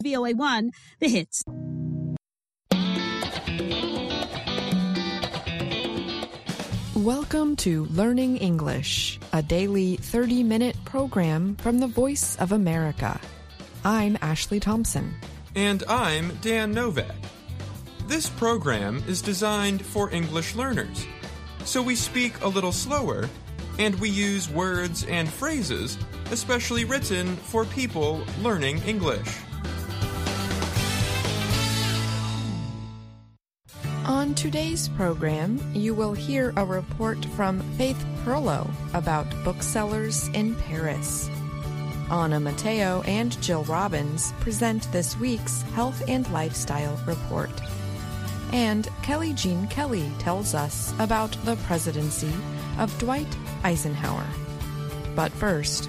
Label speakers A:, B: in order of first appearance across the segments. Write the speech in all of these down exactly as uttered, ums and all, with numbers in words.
A: V O A one, The Hits.
B: Welcome to Learning English, a daily thirty-minute program from the Voice of America. I'm Ashley Thompson.
C: And I'm Dan Novak. This program is designed for English learners, so we speak a little slower, and we use words and phrases especially written for people learning English.
B: On today's program, you will hear a report from Faith Perlow about booksellers in Paris. Anna Mateo and Jill Robbins present this week's Health and Lifestyle Report. And Kelly Jean Kelly tells us about the presidency of Dwight Eisenhower. But first,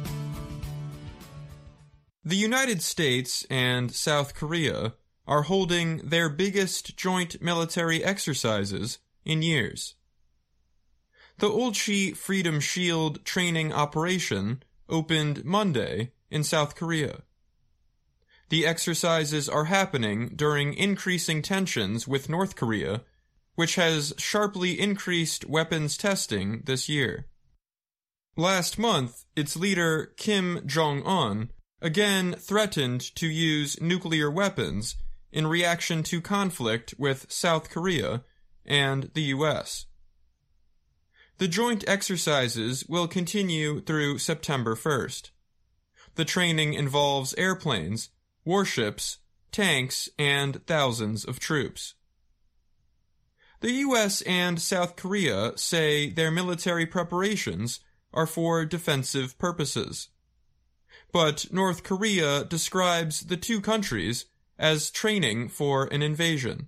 C: the United States and South Korea are holding their biggest joint military exercises in years. The Ulchi Freedom Shield training operation opened Monday in South Korea. The exercises are happening during increasing tensions with North Korea, which has sharply increased weapons testing this year. Last month, its leader Kim Jong-un again threatened to use nuclear weapons in reaction to conflict with South Korea and the U S. The joint exercises will continue through September first. The training involves airplanes, warships, tanks, and thousands of troops. The U S and South Korea say their military preparations are for defensive purposes. But North Korea describes the two countries as training for an invasion.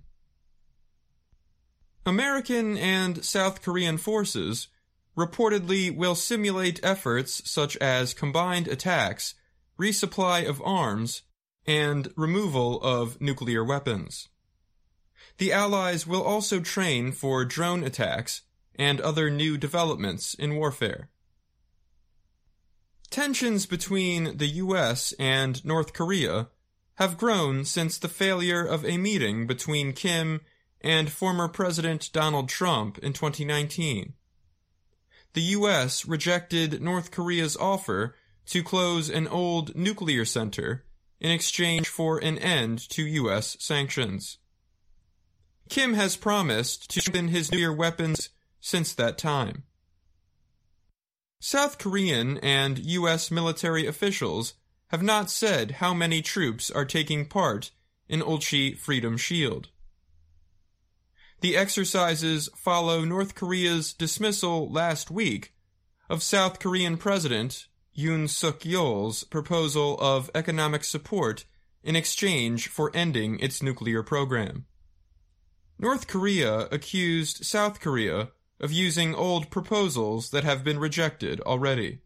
C: American and South Korean forces reportedly will simulate efforts such as combined attacks, resupply of arms, and removal of nuclear weapons. The Allies will also train for drone attacks and other new developments in warfare. Tensions between the U S and North Korea have grown since the failure of a meeting between Kim and former President Donald Trump in twenty nineteen. The U S rejected North Korea's offer to close an old nuclear center in exchange for an end to U S sanctions. Kim has promised to strengthen his nuclear weapons since that time. South Korean and U S military officials have not said how many troops are taking part in Ulchi Freedom Shield. The exercises follow North Korea's dismissal last week of South Korean President Yoon Suk-yeol's proposal of economic support in exchange for ending its nuclear program. North Korea accused South Korea of using old proposals that have been rejected already.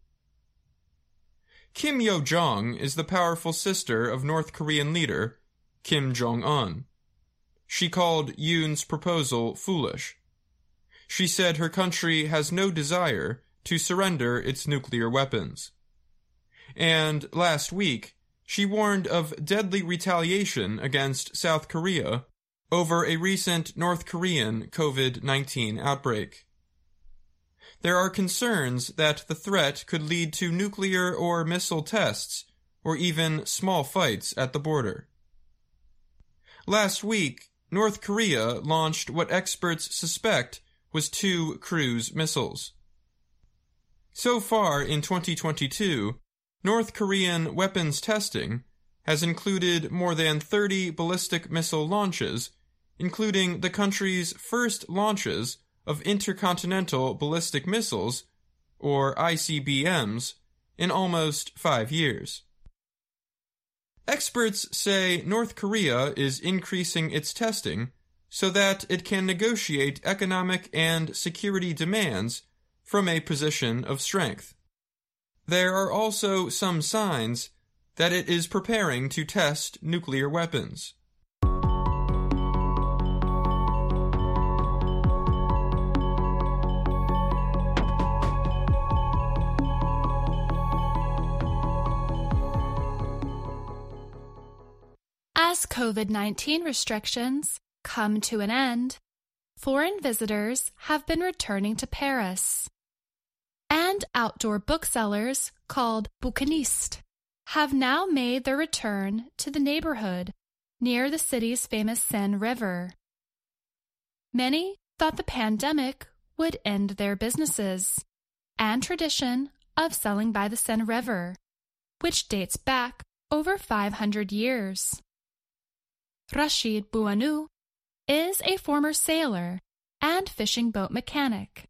C: Kim Yo-jong is the powerful sister of North Korean leader Kim Jong-un. She called Yoon's proposal foolish. She said her country has no desire to surrender its nuclear weapons. And last week, she warned of deadly retaliation against South Korea over a recent North Korean COVID nineteen outbreak. There are concerns that the threat could lead to nuclear or missile tests, or even small fights at the border. Last week, North Korea launched what experts suspect was two cruise missiles. So far in twenty twenty-two, North Korean weapons testing has included more than thirty ballistic missile launches, including the country's first launches of intercontinental ballistic missiles, or I C B Ms, in almost five years. Experts say North Korea is increasing its testing so that it can negotiate economic and security demands from a position of strength. There are also some signs that it is preparing to test nuclear weapons.
D: As COVID nineteen restrictions come to an end, foreign visitors have been returning to Paris. And outdoor booksellers called bouquinistes have now made their return to the neighborhood near the city's famous Seine River. Many thought the pandemic would end their businesses and tradition of selling by the Seine River, which dates back over five hundred years. Rachid Bouanou is a former sailor and fishing boat mechanic.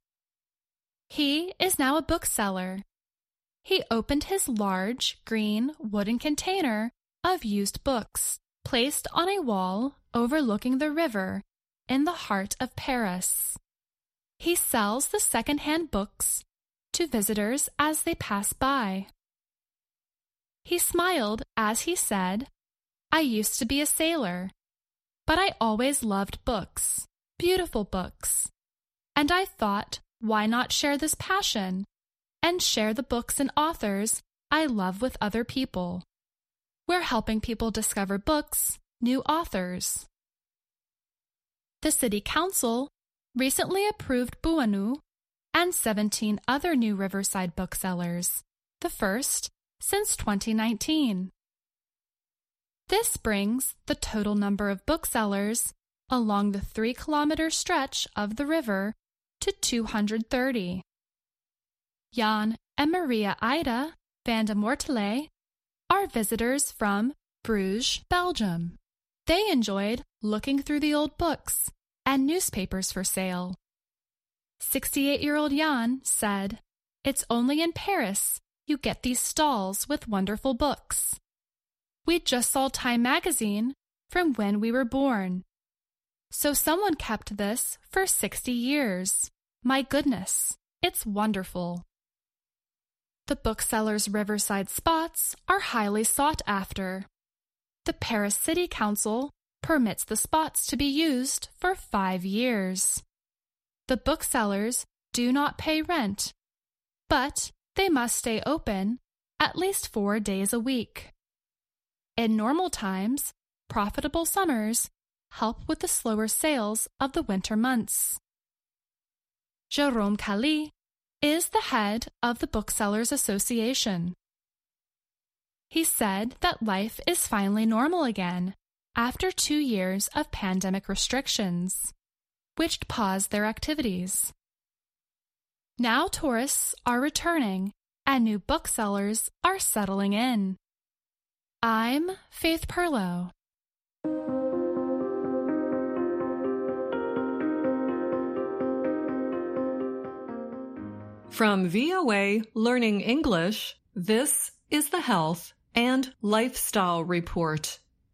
D: He is now a bookseller. He opened his large, green, wooden container of used books, placed on a wall overlooking the river in the heart of Paris. He sells the second-hand books to visitors as they pass by. He smiled as he said, "I used to be a sailor, but I always loved books, beautiful books, and I thought, why not share this passion and share the books and authors I love with other people? We're helping people discover books, new authors." The City Council recently approved Bouanou and seventeen other new Riverside booksellers, the first since twenty nineteen. This brings the total number of booksellers along the three-kilometer stretch of the river to two hundred thirty. Jan and Maria Ida van de Mortele are visitors from Bruges, Belgium. They enjoyed looking through the old books and newspapers for sale. sixty-eight-year-old Jan said, "It's only in Paris you get these stalls with wonderful books. We just saw Time magazine from when we were born. So someone kept this for sixty years. My goodness, it's wonderful." The booksellers' riverside spots are highly sought after. The Paris City Council permits the spots to be used for five years. The booksellers do not pay rent, but they must stay open at least four days a week. In normal times, profitable summers help with the slower sales of the winter months. Jérôme Calli is the head of the Booksellers Association. He said that life is finally normal again after two years of pandemic restrictions, which paused their activities. Now tourists are returning and new booksellers are settling in. I'm Faith Perlow.
E: From V O A Learning English, this is the Health and Lifestyle Report.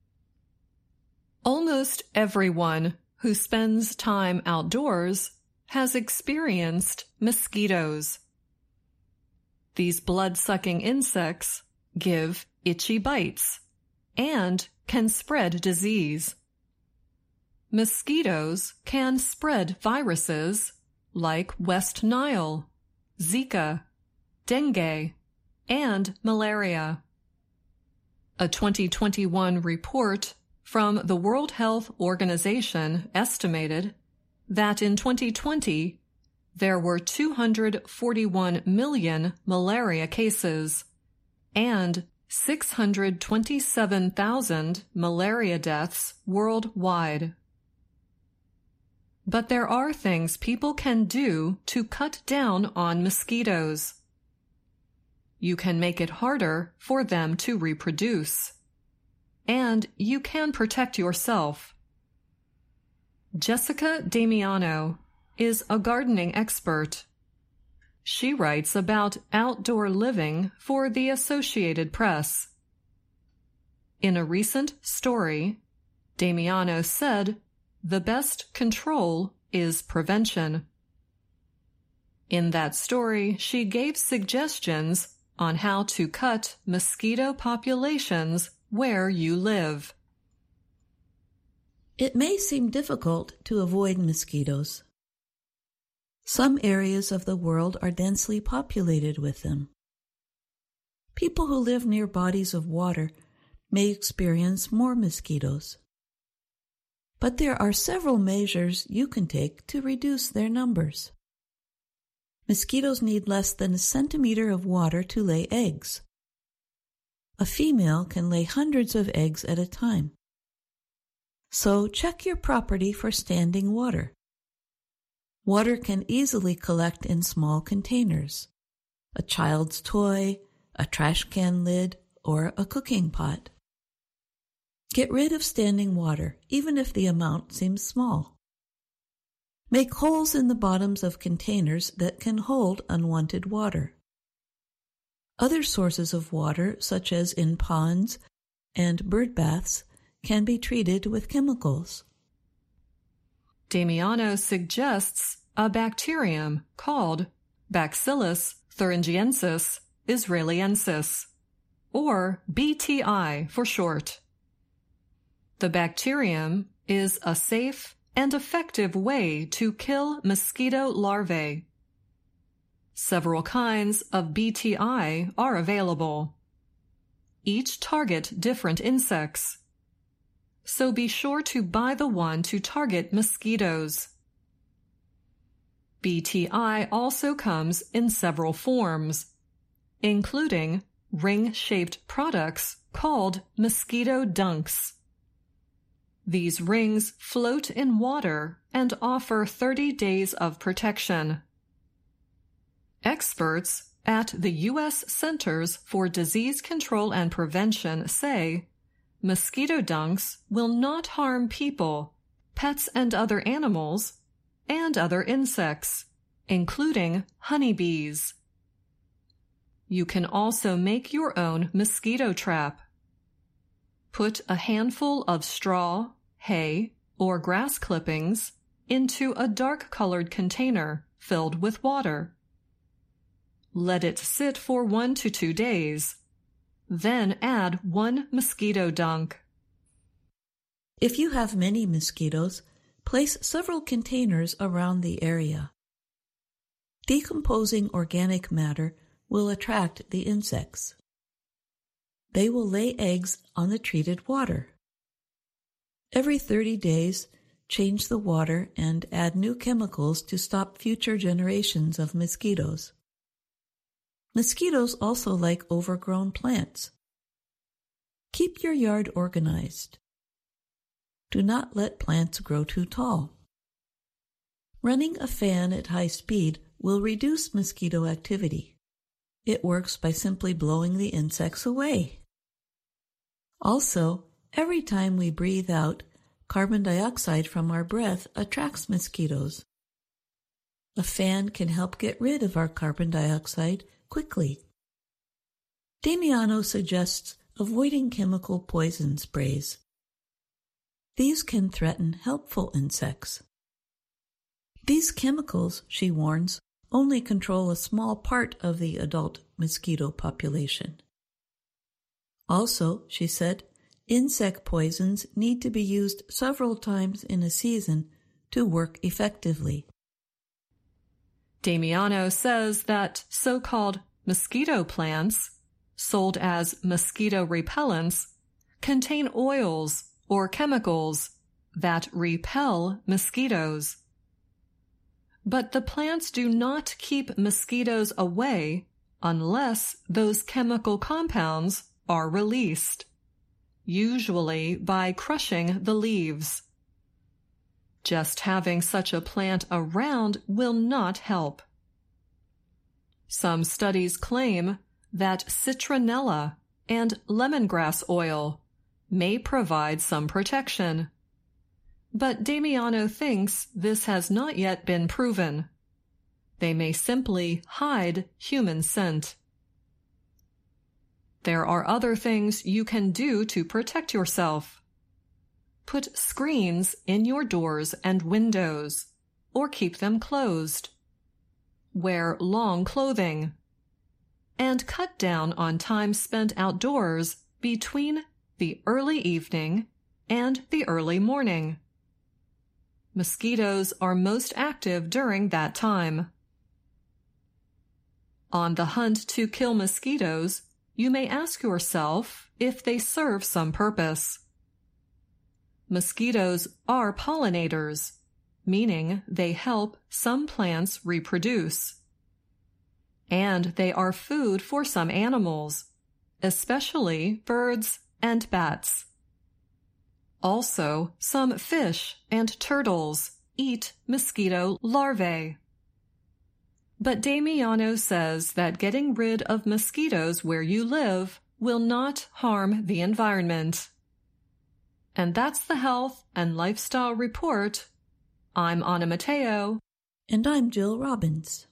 E: Almost everyone who spends time outdoors has experienced mosquitoes. These blood-sucking insects give itchy bites and can spread disease. Mosquitoes can spread viruses like West Nile, Zika, dengue, and malaria. A twenty twenty-one report from the World Health Organization estimated that in twenty twenty, there were two hundred forty-one million malaria cases and six hundred twenty-seven thousand malaria deaths worldwide. But there are things people can do to cut down on mosquitoes. You can make it harder for them to reproduce. And you can protect yourself. Jessica Damiano is a gardening expert. She writes about outdoor living for the Associated Press. In a recent story, Damiano said, "The best control is prevention." In that story, she gave suggestions on how to cut mosquito populations where you live.
F: It may seem difficult to avoid mosquitoes. Some areas of the world are densely populated with them. People who live near bodies of water may experience more mosquitoes. But there are several measures you can take to reduce their numbers. Mosquitoes need less than a centimeter of water to lay eggs. A female can lay hundreds of eggs at a time. So check your property for standing water. Water can easily collect in small containers, a child's toy, a trash can lid, or a cooking pot. Get rid of standing water, even if the amount seems small. Make holes in the bottoms of containers that can hold unwanted water. Other sources of water, such as in ponds and bird baths, can be treated with chemicals.
E: Damiano suggests a bacterium called Bacillus thuringiensis israeliensis, or B T I for short. The bacterium is a safe and effective way to kill mosquito larvae. Several kinds of B T I are available. Each target different insects, so be sure to buy the one to target mosquitoes. B T I also comes in several forms, including ring-shaped products called mosquito dunks. These rings float in water and offer thirty days of protection. Experts at the U S Centers for Disease Control and Prevention say mosquito dunks will not harm people, pets and other animals, and other insects, including honeybees. You can also make your own mosquito trap. Put a handful of straw, hay, or grass clippings into a dark-colored container filled with water. Let it sit for one to two days. Then add one mosquito dunk.
F: If you have many mosquitoes, place several containers around the area. Decomposing organic matter will attract the insects. They will lay eggs on the treated water. Every thirty days, change the water and add new chemicals to stop future generations of mosquitoes. Mosquitoes also like overgrown plants. Keep your yard organized. Do not let plants grow too tall. Running a fan at high speed will reduce mosquito activity. It works by simply blowing the insects away. Also, every time we breathe out, carbon dioxide from our breath attracts mosquitoes. A fan can help get rid of our carbon dioxide quickly. Damiano suggests avoiding chemical poison sprays. These can threaten helpful insects. These chemicals, she warns, only control a small part of the adult mosquito population. Also, she said, insect poisons need to be used several times in a season to work effectively.
E: Damiano says that so-called mosquito plants, sold as mosquito repellents, contain oils or chemicals that repel mosquitoes. But the plants do not keep mosquitoes away unless those chemical compounds are released, usually by crushing the leaves. Just having such a plant around will not help. Some studies claim that citronella and lemongrass oil may provide some protection. But Damiano thinks this has not yet been proven. They may simply hide human scent. There are other things you can do to protect yourself. Put screens in your doors and windows, or keep them closed. Wear long clothing. And cut down on time spent outdoors between the early evening and the early morning. Mosquitoes are most active during that time. On the hunt to kill mosquitoes, you may ask yourself if they serve some purpose. Mosquitoes are pollinators, meaning they help some plants reproduce. And they are food for some animals, especially birds and bats. Also, some fish and turtles eat mosquito larvae. But Damiano says that getting rid of mosquitoes where you live will not harm the environment. And that's the Health and Lifestyle Report. I'm Anna Matteo.
F: And I'm Jill Robbins.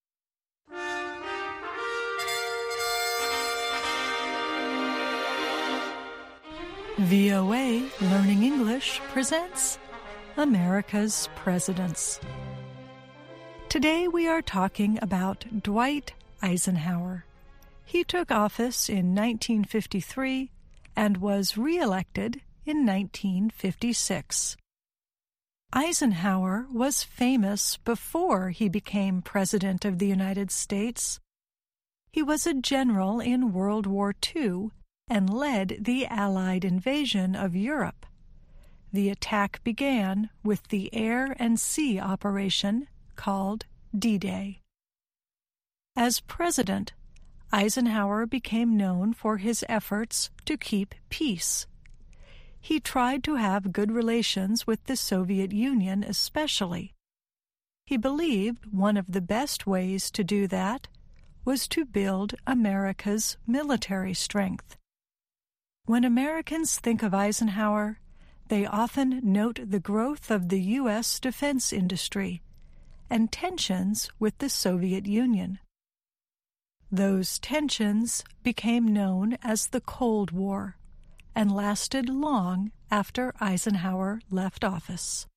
G: V O A Learning English presents America's Presidents. Today we are talking about Dwight Eisenhower. He took office in nineteen fifty-three and was re-elected in nineteen fifty-six. Eisenhower was famous before he became President of the United States. He was a general in World War Two and led the Allied invasion of Europe. The attack began with the air and sea operation called D-Day. As president, Eisenhower became known for his efforts to keep peace. He tried to have good relations with the Soviet Union especially. He believed one of the best ways to do that was to build America's military strength. When Americans think of Eisenhower, they often note the growth of the U S defense industry and tensions with the Soviet Union. Those tensions became known as the Cold War and lasted long after Eisenhower left office.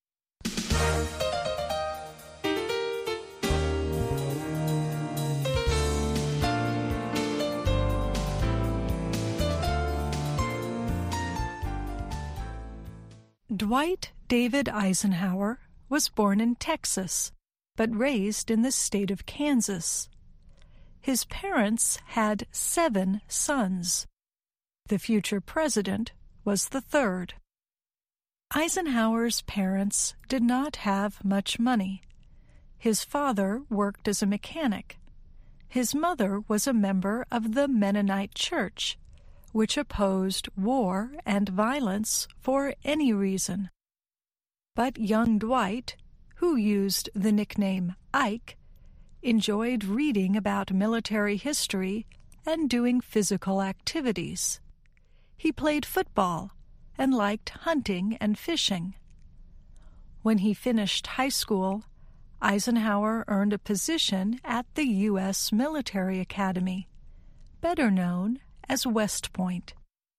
G: Dwight David Eisenhower was born in Texas, but raised in the state of Kansas. His parents had seven sons. The future president was the third. Eisenhower's parents did not have much money. His father worked as a mechanic. His mother was a member of the Mennonite Church, which opposed war and violence for any reason. But young Dwight, who used the nickname Ike, enjoyed reading about military history and doing physical activities. He played football and liked hunting and fishing. When he finished high school, Eisenhower earned a position at the U S Military Academy, better known as West Point.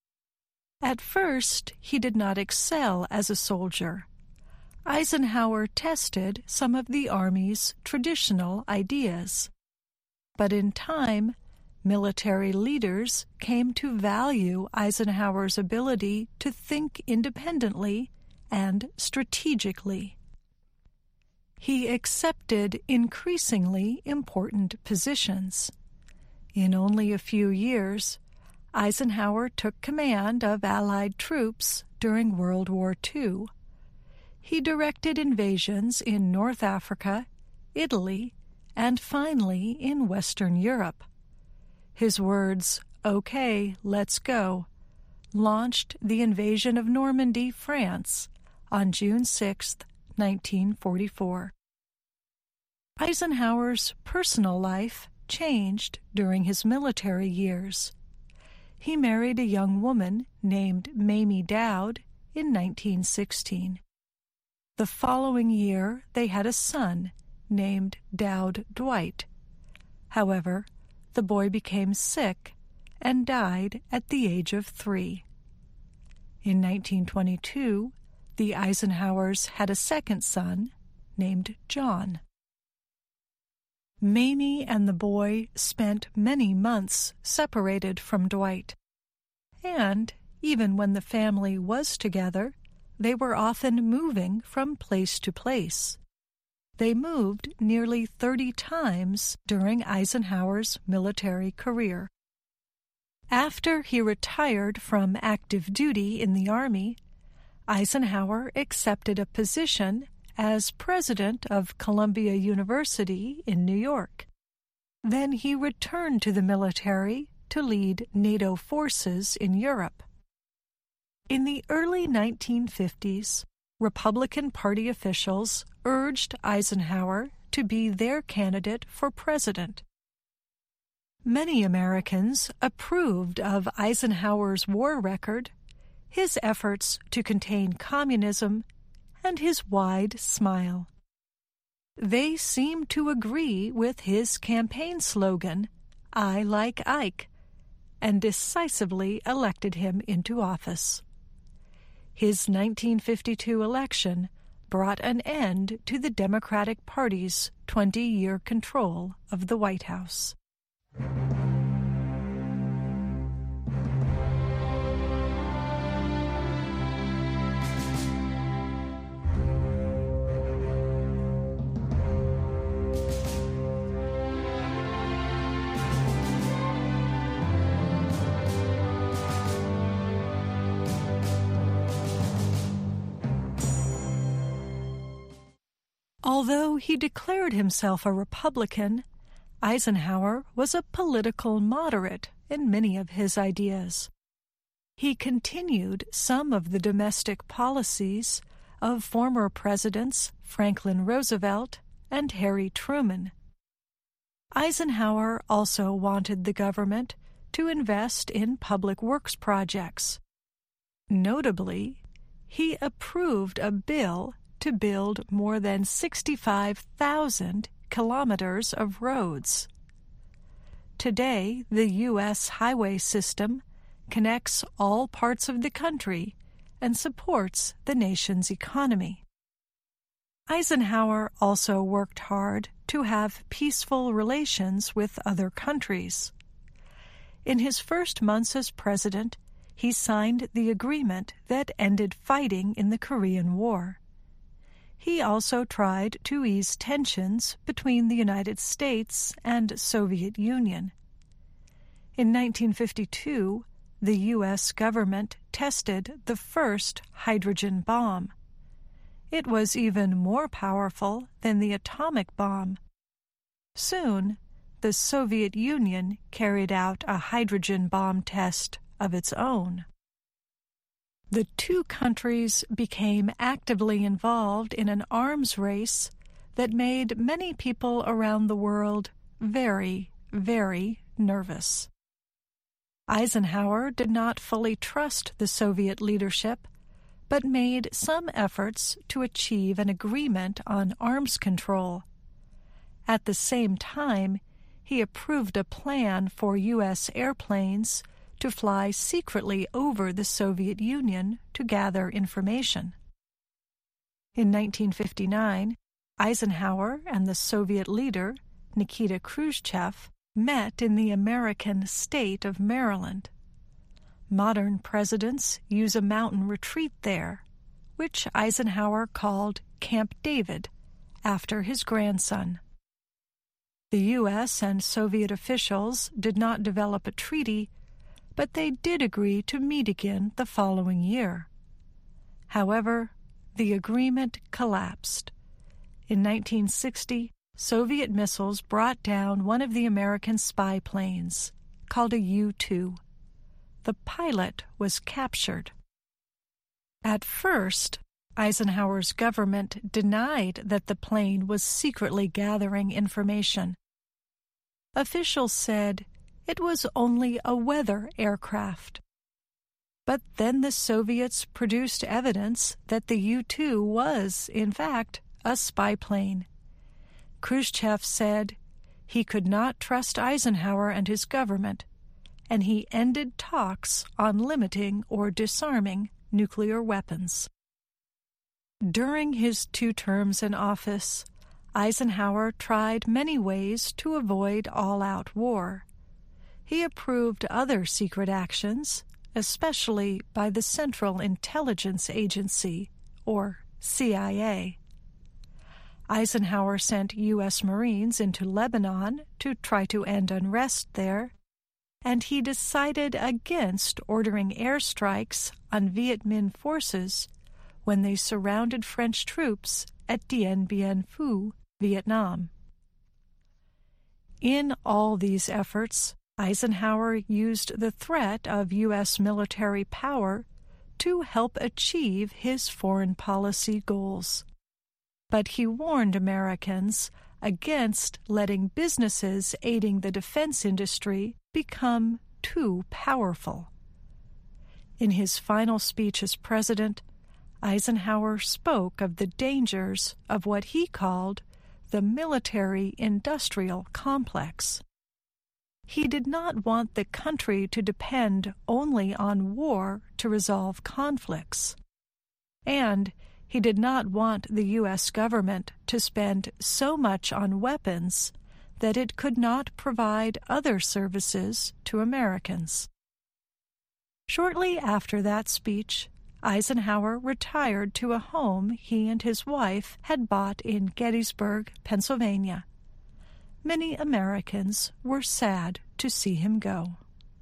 G: At first, he did not excel as a soldier. Eisenhower tested some of the Army's traditional ideas. But in time, military leaders came to value Eisenhower's ability to think independently and strategically. He accepted increasingly important positions. In only a few years, Eisenhower took command of Allied troops during World War Two. He directed invasions in North Africa, Italy, and finally in Western Europe. His words, "Okay, let's go," launched the invasion of Normandy, France, on June sixth, nineteen forty-four. Eisenhower's personal life changed during his military years. He married a young woman named Mamie Dowd in nineteen sixteen. The following year, they had a son named Dowd Dwight. However, the boy became sick and died at the age of three. In nineteen twenty-two, the Eisenhowers had a second son named John. Mamie and the boy spent many months separated from Dwight. And even when the family was together, they were often moving from place to place. They moved nearly thirty times during Eisenhower's military career. After he retired from active duty in the Army, Eisenhower accepted a position as president of Columbia University in New York. Then he returned to the military to lead NATO forces in Europe. In the early nineteen fifties, Republican Party officials urged Eisenhower to be their candidate for president. Many Americans approved of Eisenhower's war record, his efforts to contain communism, and his wide smile. They seemed to agree with his campaign slogan, "I like Ike," and decisively elected him into office. His nineteen fifty-two election brought an end to the Democratic Party's twenty-year control of the White House. Although he declared himself a Republican, Eisenhower was a political moderate in many of his ideas. He continued some of the domestic policies of former presidents Franklin Roosevelt and Harry Truman. Eisenhower also wanted the government to invest in public works projects. Notably, he approved a bill to build more than sixty-five thousand kilometers of roads. Today, the U S highway system connects all parts of the country and supports the nation's economy. Eisenhower also worked hard to have peaceful relations with other countries. In his first months as president, he signed the agreement that ended fighting in the Korean War. He also tried to ease tensions between the United States and Soviet Union. In nineteen fifty-two, the U S government tested the first hydrogen bomb. It was even more powerful than the atomic bomb. Soon, the Soviet Union carried out a hydrogen bomb test of its own. The two countries became actively involved in an arms race that made many people around the world very, very nervous. Eisenhower did not fully trust the Soviet leadership, but made some efforts to achieve an agreement on arms control. At the same time, he approved a plan for U S airplanes to fly secretly over the Soviet Union to gather information. In nineteen fifty-nine, Eisenhower and the Soviet leader, Nikita Khrushchev, met in the American state of Maryland. Modern presidents use a mountain retreat there, which Eisenhower called Camp David, after his grandson. The U S and Soviet officials did not develop a treaty, but they did agree to meet again the following year. However, the agreement collapsed. In nineteen sixty, Soviet missiles brought down one of the American spy planes, called a U two. The pilot was captured. At first, Eisenhower's government denied that the plane was secretly gathering information. Officials said it was only a weather aircraft. But then the Soviets produced evidence that the U two was, in fact, a spy plane. Khrushchev said he could not trust Eisenhower and his government, and he ended talks on limiting or disarming nuclear weapons. During his two terms in office, Eisenhower tried many ways to avoid all-out war. He approved other secret actions, especially by the Central Intelligence Agency, or C I A. Eisenhower sent U S Marines into Lebanon to try to end unrest there, and he decided against ordering airstrikes on Viet Minh forces when they surrounded French troops at Dien Bien Phu, Vietnam. In all these efforts, Eisenhower used the threat of U S military power to help achieve his foreign policy goals. But he warned Americans against letting businesses aiding the defense industry become too powerful. In his final speech as president, Eisenhower spoke of the dangers of what he called the military-industrial complex. He did not want the country to depend only on war to resolve conflicts, and he did not want the U S government to spend so much on weapons that it could not provide other services to Americans. Shortly after that speech, Eisenhower retired to a home he and his wife had bought in Gettysburg, Pennsylvania. Many Americans were sad to see him go.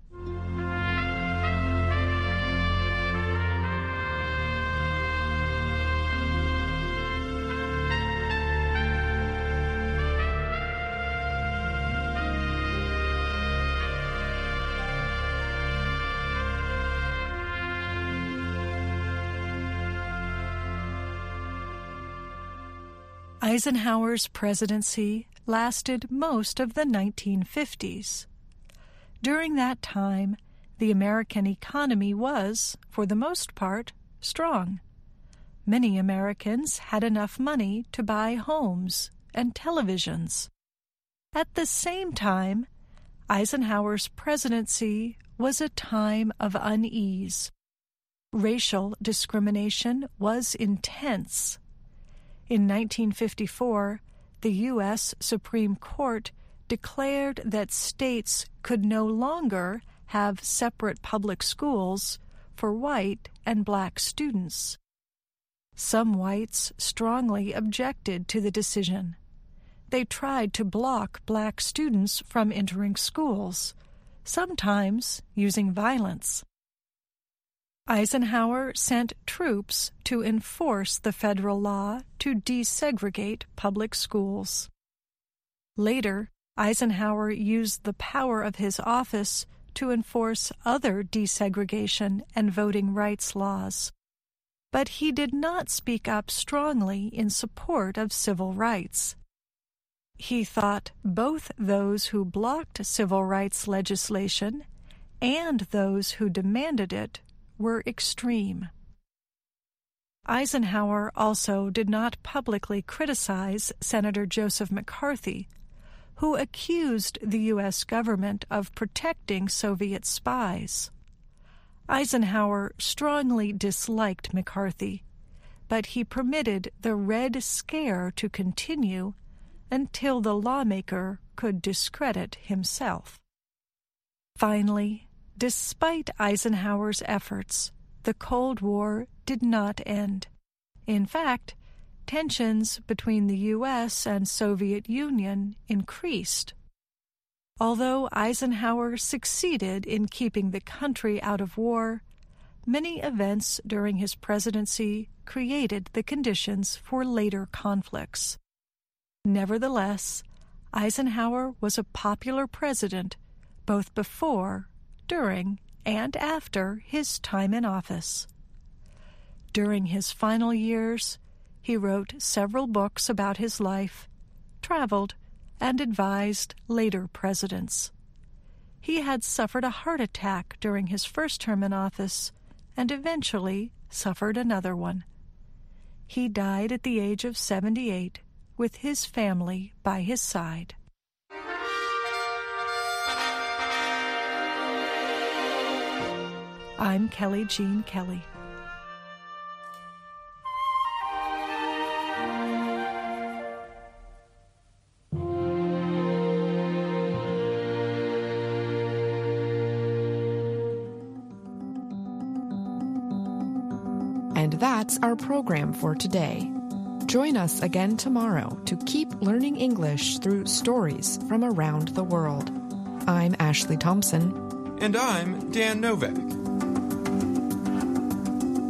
G: Eisenhower's presidency lasted most of the nineteen fifties. During that time, the American economy was, for the most part, strong. Many Americans had enough money to buy homes and televisions. At the same time, Eisenhower's presidency was a time of unease. Racial discrimination was intense. In nineteen fifty-four, the U S Supreme Court declared that states could no longer have separate public schools for white and black students. Some whites strongly objected to the decision. They tried to block black students from entering schools, sometimes using violence. Eisenhower sent troops to enforce the federal law to desegregate public schools. Later, Eisenhower used the power of his office to enforce other desegregation and voting rights laws. But he did not speak up strongly in support of civil rights. He thought both those who blocked civil rights legislation and those who demanded it were extreme. Eisenhower also did not publicly criticize Senator Joseph McCarthy, who accused the U S government of protecting Soviet spies. Eisenhower strongly disliked McCarthy, but he permitted the Red Scare to continue until the lawmaker could discredit himself. Finally, despite Eisenhower's efforts, the Cold War did not end. In fact, tensions between the U S and Soviet Union increased. Although Eisenhower succeeded in keeping the country out of war, many events during his presidency created the conditions for later conflicts. Nevertheless, Eisenhower was a popular president both before, during, and after his time in office. During his final years, he wrote several books about his life, traveled, and advised later presidents. He had suffered a heart attack during his first term in office and eventually suffered another one. He died at the age of seventy-eight with his family by his side. I'm Kelly Jean Kelly.
B: And that's our program for today. Join us again tomorrow to keep learning English through stories from around the world. I'm Ashley Thompson.
C: And I'm Dan Novak.